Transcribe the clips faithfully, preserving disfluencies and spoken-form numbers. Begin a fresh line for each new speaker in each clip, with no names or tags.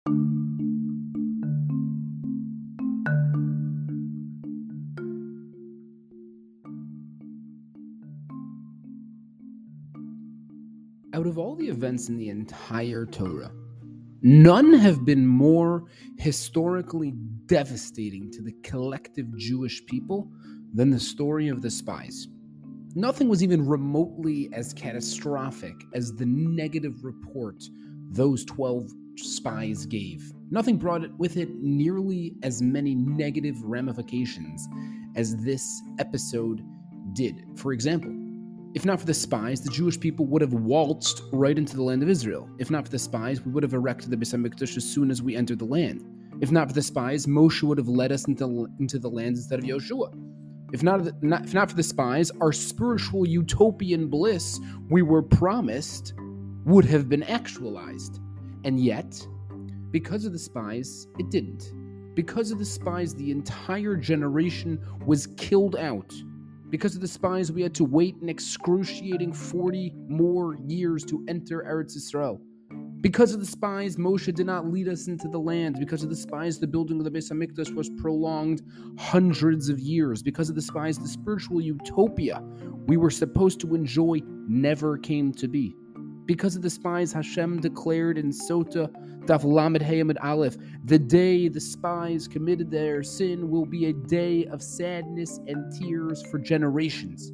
Out of all the events in the entire Torah, none have been more historically devastating to the collective Jewish people than the story of the spies. Nothing was even remotely as catastrophic as the negative report those twelve spies gave. Nothing brought it with it nearly as many negative ramifications as this episode did. For example, if not for the spies, the Jewish people would have waltzed right into the land of Israel. If not for the spies, we would have erected the Beis HaMikdash as soon as we entered the land. If not for the spies, Moshe would have led us into, into the land instead of Yoshua. If not, not, if not for the spies, our spiritual utopian bliss we were promised would have been actualized. And yet, because of the spies, it didn't. Because of the spies, the entire generation was killed out. Because of the spies, we had to wait an excruciating forty more years to enter Eretz Yisrael. Because of the spies, Moshe did not lead us into the land. Because of the spies, the building of the Beis HaMikdash was prolonged hundreds of years. Because of the spies, the spiritual utopia we were supposed to enjoy never came to be. Because of the spies, Hashem declared in Sota, Daf Lamed Hey Amud Aleph, the day the spies committed their sin will be a day of sadness and tears for generations.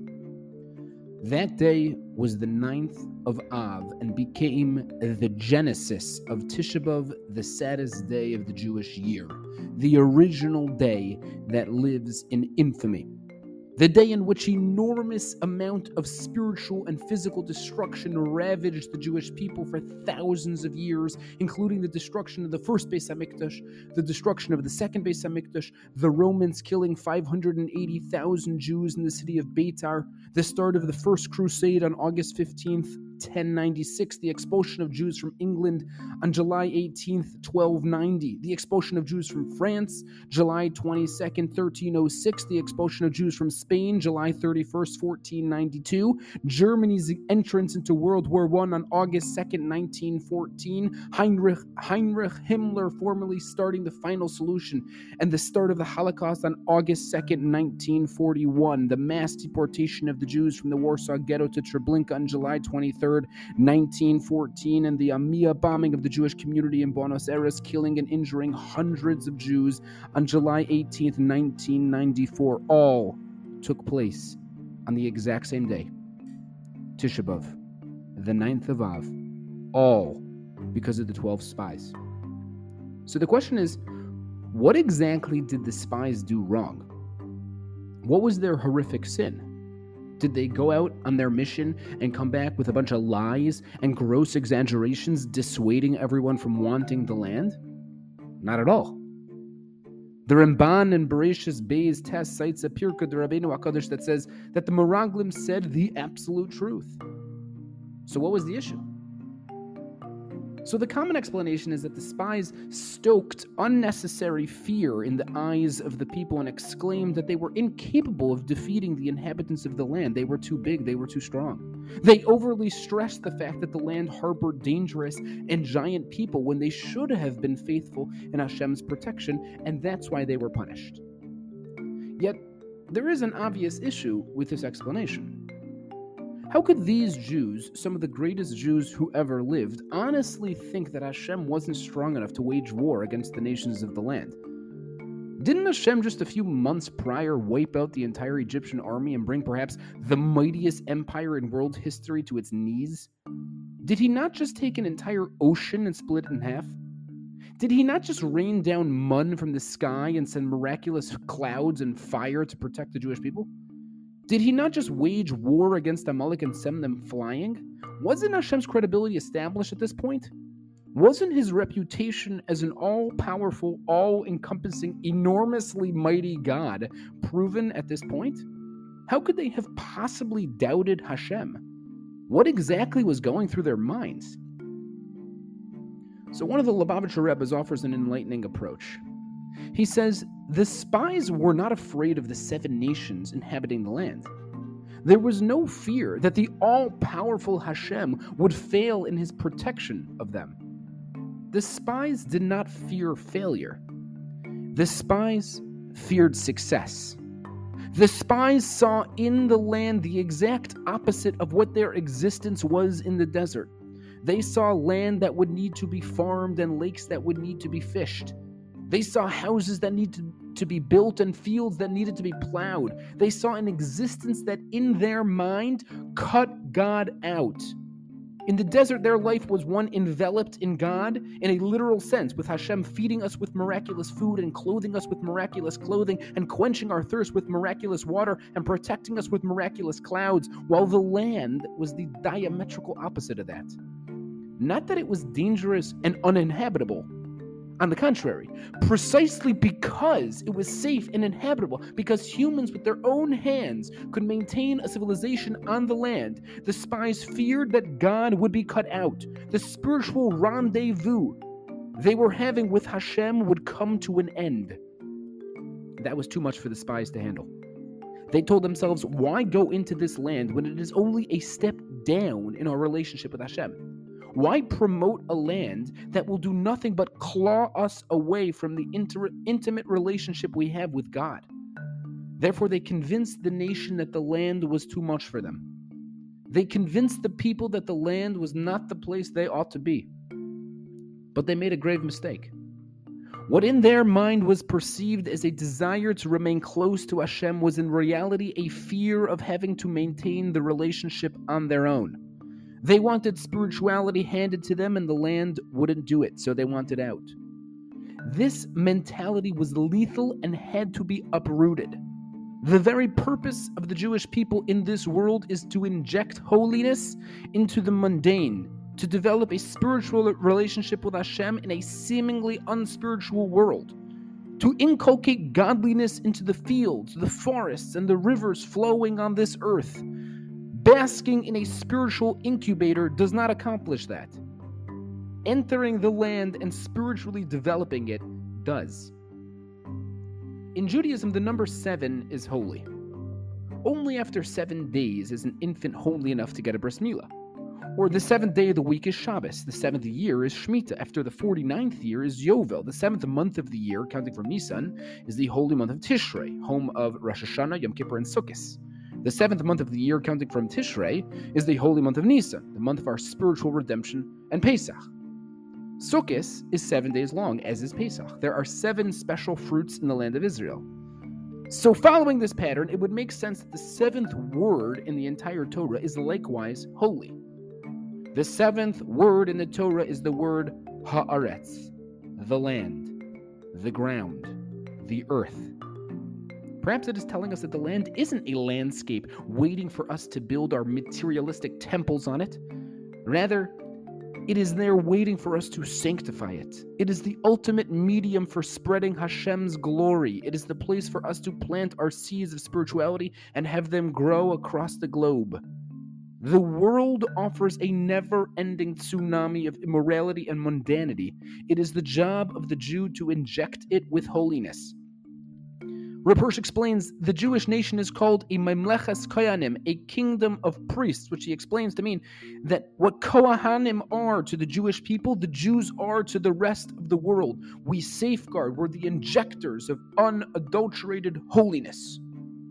That day was the ninth of Av and became the genesis of Tisha B'Av, the saddest day of the Jewish year, the original day that lives in infamy. The day in which enormous amount of spiritual and physical destruction ravaged the Jewish people for thousands of years, including the destruction of the first Beis HaMikdash, the destruction of the second Beis HaMikdash, the Romans killing five hundred eighty thousand Jews in the city of Beitar, the start of the First Crusade on August fifteenth, ten ninety-six, the expulsion of Jews from England on July eighteenth, twelve ninety, the expulsion of Jews from France, July twenty-second, thirteen oh six, the expulsion of Jews from Spain, July thirty-first, fourteen ninety-two, Germany's entrance into World War One on August second, nineteen fourteen, Heinrich, Heinrich Himmler formally starting the final solution, and the start of the Holocaust on August second, nineteen forty-one, the mass deportation of the Jews from the Warsaw Ghetto to Treblinka on July twenty-third, nineteen fourteen, and the Amia bombing of the Jewish community in Buenos Aires, killing and injuring hundreds of Jews on July eighteenth, nineteen ninety-four, all took place on the exact same day, Tisha B'Av, the ninth of Av, all because of the twelve spies. So the question is, what exactly did the spies do wrong? What was their horrific sin? Did they go out on their mission and come back with a bunch of lies and gross exaggerations dissuading everyone from wanting the land? Not at all. The Ramban in Bereshis Beis Test cites a Pirkei Rabbeinu HaKadosh that says that the Meraglim said the absolute truth. So what was the issue? So the common explanation is that the spies stoked unnecessary fear in the eyes of the people and exclaimed that they were incapable of defeating the inhabitants of the land. They were too big, they were too strong. They overly stressed the fact that the land harbored dangerous and giant people when they should have been faithful in Hashem's protection, and that's why they were punished. Yet, there is an obvious issue with this explanation. How could these Jews, some of the greatest Jews who ever lived, honestly think that Hashem wasn't strong enough to wage war against the nations of the land? Didn't Hashem just a few months prior wipe out the entire Egyptian army and bring perhaps the mightiest empire in world history to its knees? Did he not just take an entire ocean and split it in half? Did he not just rain down mud from the sky and send miraculous clouds and fire to protect the Jewish people? Did he not just wage war against Amalek and send them flying? Wasn't Hashem's credibility established at this point? Wasn't his reputation as an all-powerful, all-encompassing, enormously mighty God proven at this point? How could they have possibly doubted Hashem? What exactly was going through their minds? So one of the Lubavitcher Rebbes offers an enlightening approach. He says, the spies were not afraid of the seven nations inhabiting the land. There was no fear that the all-powerful Hashem would fail in his protection of them. The spies did not fear failure. The spies feared success. The spies saw in the land the exact opposite of what their existence was in the desert. They saw land that would need to be farmed and lakes that would need to be fished. They saw houses that needed to, to be built and fields that needed to be plowed. They saw an existence that in their mind cut God out. In the desert, their life was one enveloped in God in a literal sense, with Hashem feeding us with miraculous food and clothing us with miraculous clothing and quenching our thirst with miraculous water and protecting us with miraculous clouds, while the land was the diametrical opposite of that. Not that it was dangerous and uninhabitable. On the contrary, precisely because it was safe and inhabitable, because humans with their own hands could maintain a civilization on the land, the spies feared that God would be cut out. The spiritual rendezvous they were having with Hashem would come to an end. That was too much for the spies to handle. They told themselves, why go into this land when it is only a step down in our relationship with Hashem? Why promote a land that will do nothing but claw us away from the inter- intimate relationship we have with God? Therefore, they convinced the nation that the land was too much for them. They convinced the people that the land was not the place they ought to be. But they made a grave mistake. What in their mind was perceived as a desire to remain close to Hashem was in reality a fear of having to maintain the relationship on their own. They wanted spirituality handed to them and the land wouldn't do it, so they wanted out. This mentality was lethal and had to be uprooted. The very purpose of the Jewish people in this world is to inject holiness into the mundane, to develop a spiritual relationship with Hashem in a seemingly unspiritual world, to inculcate godliness into the fields, the forests, and the rivers flowing on this earth. Basking in a spiritual incubator does not accomplish that. Entering the land and spiritually developing it does. In Judaism, the number seven is holy. Only after seven days is an infant holy enough to get a bris milah. Or the seventh day of the week is Shabbos. The seventh year is Shemitah. After the forty-ninth year is Yovel. The seventh month of the year, counting from Nisan, is the holy month of Tishrei, home of Rosh Hashanah, Yom Kippur, and Sukkot. The seventh month of the year, counting from Tishrei, is the holy month of Nisan, the month of our spiritual redemption, and Pesach. Sukkot is seven days long, as is Pesach. There are seven special fruits in the land of Israel. So following this pattern, it would make sense that the seventh word in the entire Torah is likewise holy. The seventh word in the Torah is the word haaretz, the land, the ground, the earth. Perhaps it is telling us that the land isn't a landscape waiting for us to build our materialistic temples on it. Rather, it is there waiting for us to sanctify it. It is the ultimate medium for spreading Hashem's glory. It is the place for us to plant our seeds of spirituality and have them grow across the globe. The world offers a never-ending tsunami of immorality and mundanity. It is the job of the Jew to inject it with holiness. Reb Hirsch explains the Jewish nation is called a Memleches Kohanim, a kingdom of priests, which he explains to mean that what Kohanim are to the Jewish people, the Jews are to the rest of the world. We safeguard, we're the injectors of unadulterated holiness.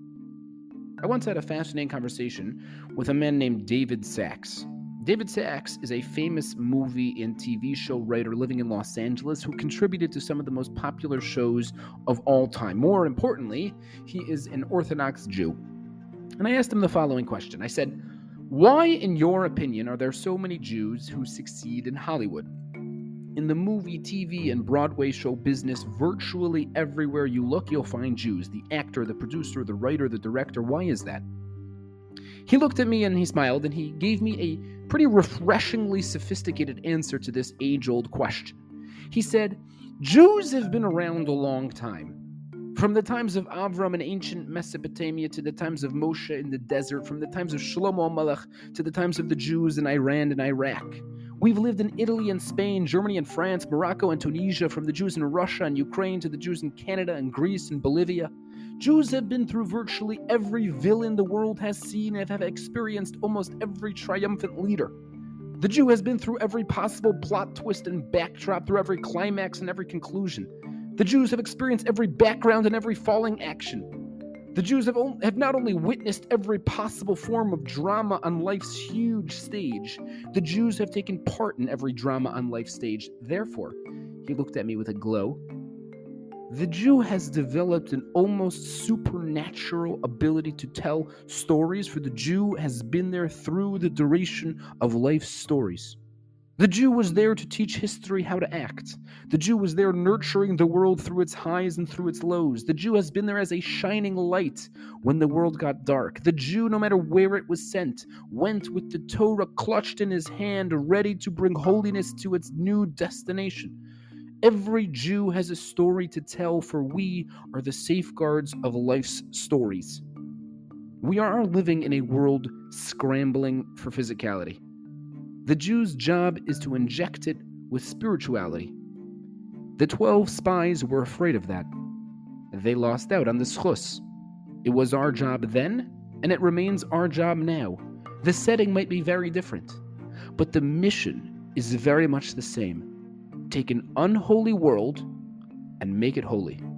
I once had a fascinating conversation with a man named David Sachs. David Sachs is a famous movie and T V show writer living in Los Angeles who contributed to some of the most popular shows of all time. More importantly, he is an Orthodox Jew. And I asked him the following question. I said, why, in your opinion, are there so many Jews who succeed in Hollywood? In the movie, T V, and Broadway show business, virtually everywhere you look, you'll find Jews. The actor, the producer, the writer, the director. Why is that? He looked at me and he smiled and he gave me a pretty refreshingly sophisticated answer to this age-old question. He said, Jews have been around a long time. From the times of Avram in ancient Mesopotamia to the times of Moshe in the desert, from the times of Shlomo Melech to the times of the Jews in Iran and Iraq. We've lived in Italy and Spain, Germany and France, Morocco and Tunisia, from the Jews in Russia and Ukraine to the Jews in Canada and Greece and Bolivia. Jews have been through virtually every villain the world has seen and have experienced almost every triumphant leader. The Jew has been through every possible plot twist and backdrop, through every climax and every conclusion. The Jews have experienced every background and every falling action. The Jews have, on, have not only witnessed every possible form of drama on life's huge stage, the Jews have taken part in every drama on life's stage. Therefore, he looked at me with a glow. The Jew has developed an almost supernatural ability to tell stories, for the Jew has been there through the duration of life's stories. The Jew was there to teach history how to act. The Jew was there nurturing the world through its highs and through its lows. The Jew has been there as a shining light when the world got dark. The Jew, no matter where it was sent, went with the Torah clutched in his hand, ready to bring holiness to its new destination. Every Jew has a story to tell, for we are the safeguards of life's stories. We are living in a world scrambling for physicality. The Jew's job is to inject it with spirituality. The twelve spies were afraid of that. They lost out on the schus. It was our job then, and it remains our job now. The setting might be very different, but the mission is very much the same. Take an unholy world and make it holy.